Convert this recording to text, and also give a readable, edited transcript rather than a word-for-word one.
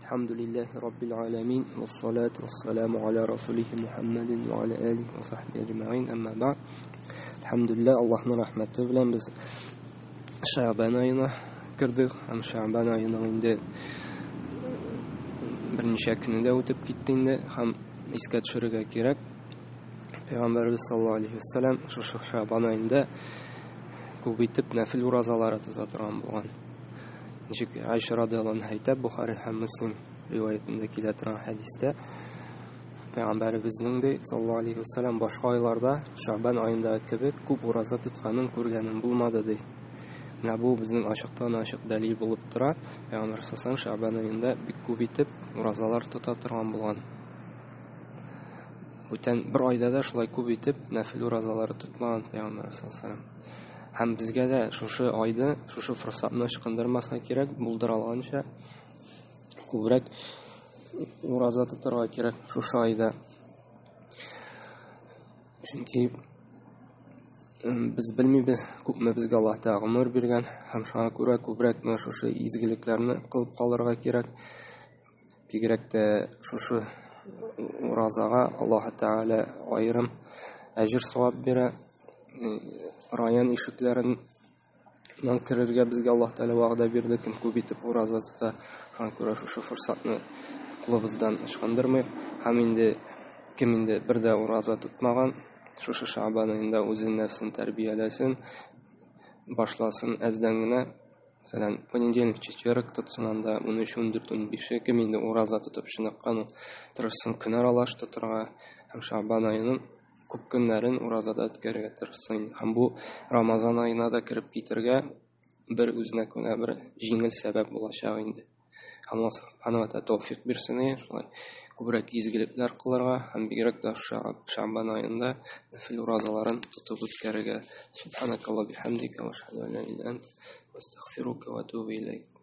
Elhamdülillahi Rabbil alemin. Ve salatu ve selamu ala Resulihi Muhammedin ve ala alihi ve sahbihi ecma'in. Amma ba'd. Elhamdülillah, Allah'ın rahmeti bilen biz Şaban ayına girdik. Hem Şaban ayının indi bir neçe günde ötüp gittiğinde hem iske düşürüge gerek. Peygamberimiz sallallahu aleyhi ve sellem şu Şaban ayında kubitip nafil urazaları tuzatırgan bolgan. Nişik Ayşe radıyallahu anh aytib, Buxari hem Müslim rivayetinde keletiren hadiste Peygamberimizning de sallallahu aleyhi ve sellem başka aylarda Şaban ayında kebek kup uraza tutganın көргәнем bulmadı dey. Менә bu bizning aşıktan aşık dalil bulup tura. Peygamber sallallahu Şaban ayında bik kubitip urazalar tuta turgan bulgan. Бүтән bir ayda da şulay kubitip nafil urazaları tutmagan Peygamber sallallahu. Hem bizge de şuşu ayda şuşu fırsatını ışkındırmasına gerek, buldur algança kubrak uraza tutarga gerek şuşu ayda. Çünkü biz bilmeybiz, küpme bizge Allah Teala ömür bergen, hem şuna göre kubrak şuşu izgiliklerini kılıp kalırga gerek. Gerek de şuşu urazaga Allah Teala ayrım ecir savab bere. Rayan işiklerin kirerge bizge Allah Teala va'da berdi, kim kubitip uraza tuta, şuna göre şu fırsatını kulubuzdan ışkandırmay. Hem indi kim indi bir de uraza tutmagan, şu Şaban ayında özün nefsini terbiyelesin, başlasın ezdengine. Mesela понедельник, четверг tutsun anda 13-14-15 kim indi uraza tutup şınıqqan tırışsın kınar alaş tuturga. Hem Şaban ayının күп көннәрен уразада үткәрергә тырышсын. Һәм бу Рамазан аена да кирип китергә бер үзенә күнә бер җиңел сәбәп булачак инде. Һәм Аллаһ Субханаһу ва Тааля тәүфыйк бирсен, шулай күбрәк изгелекләр кылырга һәм бигрәк тә Шәбан аенда нафил уразаларын тотып үткәрергә. Субханакалла бихамдика ва ашһаду ан ла илаха илля анта ва астагфирука ва атубу илейк.